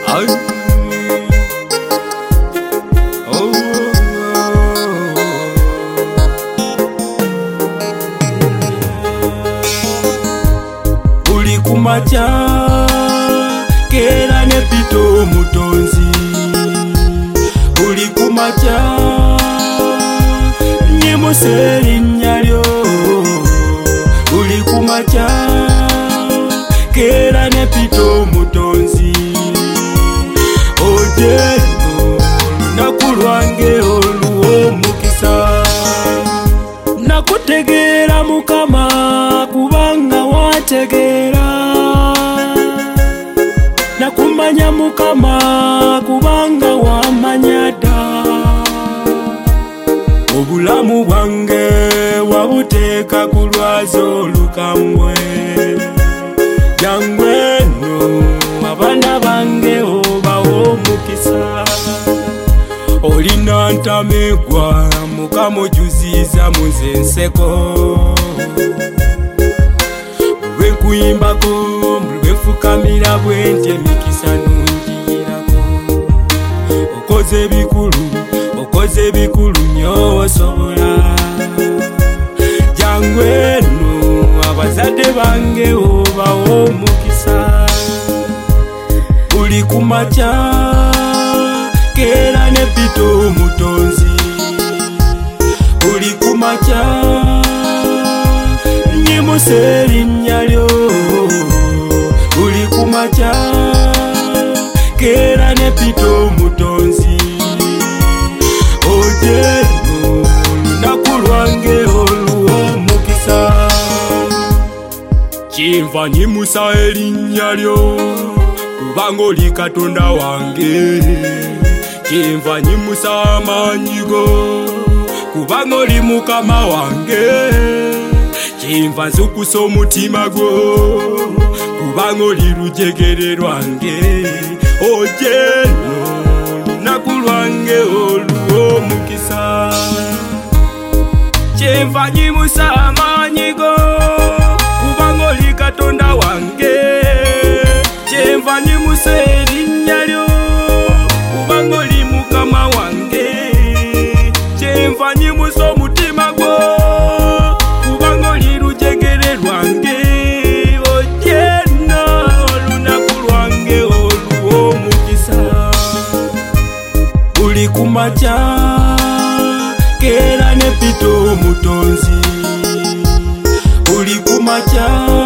Buli kumacha kera ne pito mutonzi. Buli kumacha nyimuseri nyalyo. Buli kumacha kera ne pito mutonzi. Ojeno nakulwange oluwo mukisa. Nakutegera mukama kubanga wategera. Nakumanya mukama kubanga wamanyada. Obulamu bwange wabuteeka kulwazo lukambwe. Jangweno abaana bange obawo mukisa. Olina ntamegwa mukama ojuziza muze nseko. Bwe kuyimbako bwe fukamira bwentye mikisa nungirako. Okoze bikulu nnyo osobola. Jangweno abazadde bange obawo mukisa. Buli kumacha kera ne pito mutonzi. Buli kumacha nyimuseri nyalyo. Buli kumacha kera ne pito mutonzi. Ojeno nakulwange oluwo mukisa. Kimva nyimusa erinnya lyo kubanga oli Katonda wange. Kimva nyimusa amaanyi go kubanga oli mukama wange. Kimva nzukusa omutima gwo kubanga oli lujegere lwange. Ojeno nakulwange oluwo mukisa. Kimva nyimusa amaanyi go kubanga oli Katonda wange. Kimva nyimusa erinnya lyo kubanga oli mukama wange. Kimva nyimusa omutima gwo kubanga oli lujegere lwange. Ojeno olunaku lwange oluwo mukisa. Buli kumacha kera ne pito mutonzi. Buli kumacha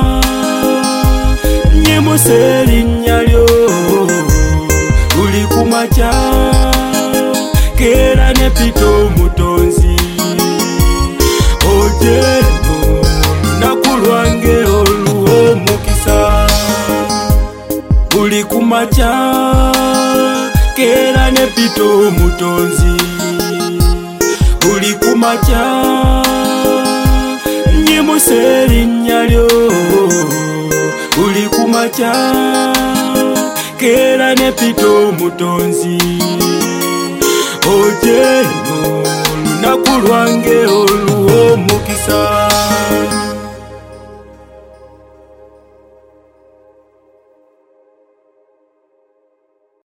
nyimuseri nyalyo. Buli kumacha kera ne pito mutonzi. Ojeno nakulwange oluwo mukisa. Buli kumacha kera ne pito mutonzi. Buli kumacha nyimuseri nyalyo. Buli kumacha kera ne pito mutonzi. Ojeno nakulwange oluwo mukisa.